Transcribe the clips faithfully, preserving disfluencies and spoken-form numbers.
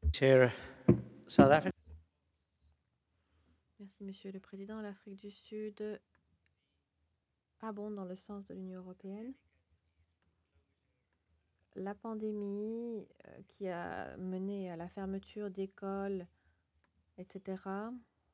Chair, South Africa. Merci, Monsieur le Président. L'Afrique du Sud abonde dans le sens de l'Union européenne. La pandémie euh, qui a mené à la fermeture d'écoles, et cetera,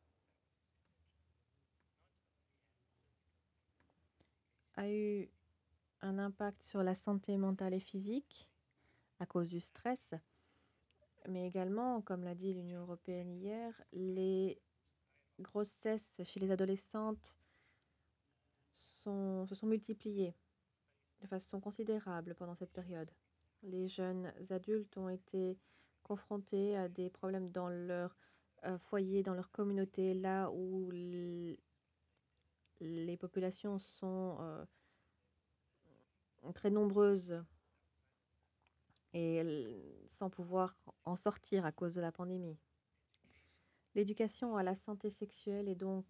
a eu un impact sur la santé mentale et physique à cause du stress, mais également, comme l'a dit l'Union européenne hier, les grossesses chez les adolescentes sont, se sont multipliées de façon considérable pendant cette période. Les jeunes adultes ont été confrontés à des problèmes dans leur euh, foyer, dans leur communauté, là où l- les populations sont euh, très nombreuses et l- sans pouvoir en sortir à cause de la pandémie. L'éducation à la santé sexuelle est donc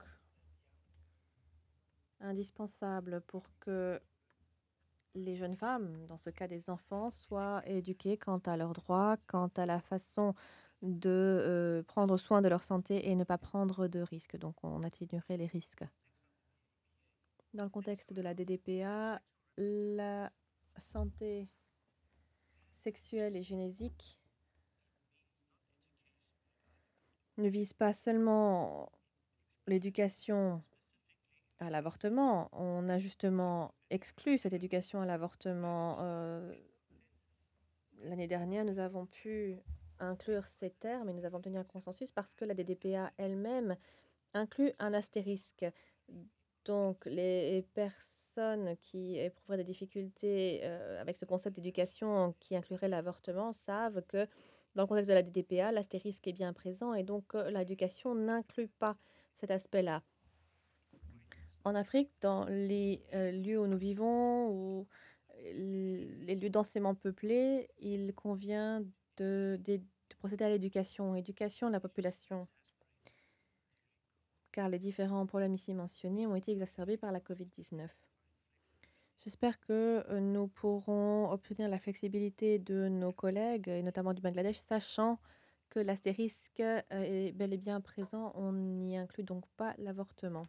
indispensable pour que les jeunes femmes, dans ce cas des enfants, soient éduquées quant à leurs droits, quant à la façon de euh, prendre soin de leur santé et ne pas prendre de risques. Donc on atténuerait les risques. Dans le contexte de la D D P A, la santé sexuelle et génésique ne vise pas seulement l'éducation à l'avortement. On a justement exclu cette éducation à l'avortement. Euh, l'année dernière, nous avons pu inclure ces termes et nous avons obtenu un consensus parce que la D D P A elle-même inclut un astérisque. Donc, les personnes qui éprouveraient des difficultés euh, avec ce concept d'éducation qui inclurait l'avortement savent que dans le contexte de la D D P A, l'astérisque est bien présent et donc euh, l'éducation n'inclut pas cet aspect-là. En Afrique, dans les euh, lieux où nous vivons, ou euh, les lieux densément peuplés, il convient de, de- de procéder à l'éducation, éducation de la population, car les différents problèmes ici mentionnés ont été exacerbés par la covid dix-neuf. J'espère que euh, nous pourrons obtenir la flexibilité de nos collègues, et notamment du Bangladesh, sachant que l'astérisque euh, est bel et bien présent. On n'y inclut donc pas l'avortement.